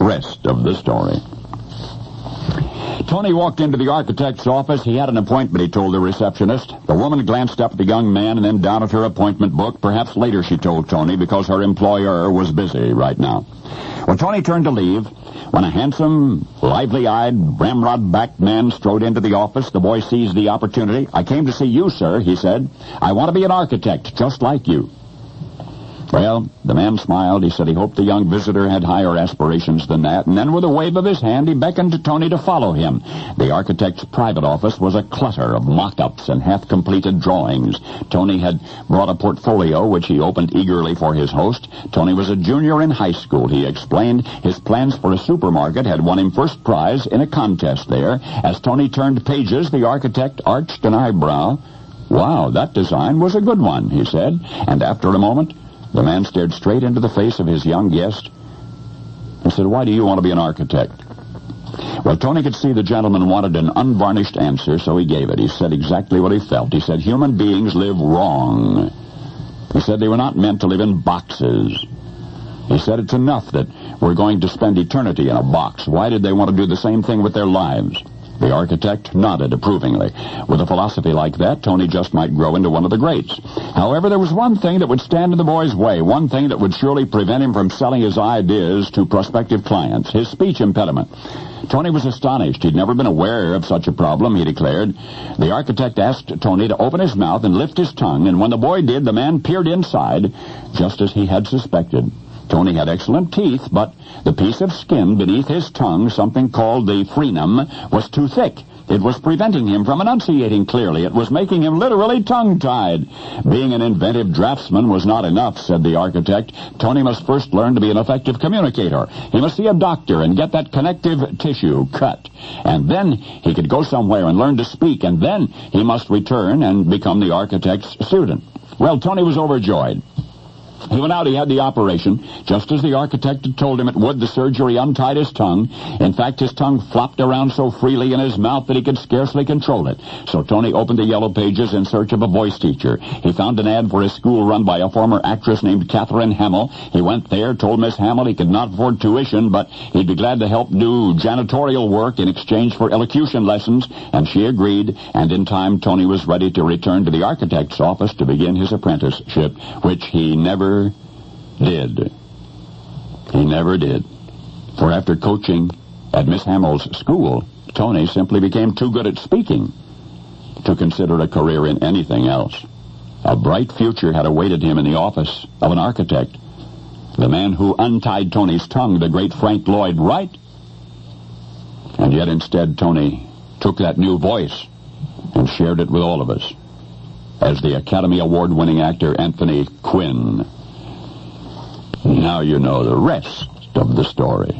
Rest of the story. Tony walked into the architect's office. He had an appointment, he told the receptionist. The woman glanced up at the young man and then down at her appointment book. Perhaps later, she told Tony, because her employer was busy right now. Well, Tony turned to leave when a handsome, lively-eyed, ramrod-backed man strode into the office. The boy seized the opportunity. "I came to see you, sir," he said. "I want to be an architect, just like you." Well, the man smiled. He said he hoped the young visitor had higher aspirations than that, and then with a wave of his hand, he beckoned to Tony to follow him. The architect's private office was a clutter of mock-ups and half-completed drawings. Tony had brought a portfolio, which he opened eagerly for his host. Tony was a junior in high school, he explained. His plans for a supermarket had won him first prize in a contest there. As Tony turned pages, the architect arched an eyebrow. "Wow, that design was a good one," he said, and after a moment, the man stared straight into the face of his young guest and said, "Why do you want to be an architect?" Well, Tony could see the gentleman wanted an unvarnished answer, so he gave it. He said exactly what he felt. He said human beings live wrong. He said they were not meant to live in boxes. He said it's enough that we're going to spend eternity in a box. Why did they want to do the same thing with their lives? The architect nodded approvingly. With a philosophy like that, Tony just might grow into one of the greats. However, there was one thing that would stand in the boy's way, one thing that would surely prevent him from selling his ideas to prospective clients: his speech impediment. Tony was astonished. He'd never been aware of such a problem, he declared. The architect asked Tony to open his mouth and lift his tongue, and when the boy did, the man peered inside, just as he had suspected. Tony had excellent teeth, but the piece of skin beneath his tongue, something called the frenum, was too thick. It was preventing him from enunciating clearly. It was making him literally tongue-tied. Being an inventive draftsman was not enough, said the architect. Tony must first learn to be an effective communicator. He must see a doctor and get that connective tissue cut. And then he could go somewhere and learn to speak, and then he must return and become the architect's student. Well, Tony was overjoyed. He went out, he had the operation. Just as the architect had told him it would, the surgery untied his tongue. In fact, his tongue flopped around so freely in his mouth that he could scarcely control it. So Tony opened the Yellow Pages in search of a voice teacher. He found an ad for his school run by a former actress named Catherine Hamill. He went there, told Miss Hamill he could not afford tuition, but he'd be glad to help do janitorial work in exchange for elocution lessons, and she agreed, and in time Tony was ready to return to the architect's office to begin his apprenticeship, which he never did. He never did. For after coaching at Miss Hamill's school, Tony simply became too good at speaking to consider a career in anything else. A bright future had awaited him in the office of an architect. The man who untied Tony's tongue, the great Frank Lloyd Wright. And yet instead Tony took that new voice and shared it with all of us as the Academy Award-winning actor Anthony Quinn. Now you know the rest of the story.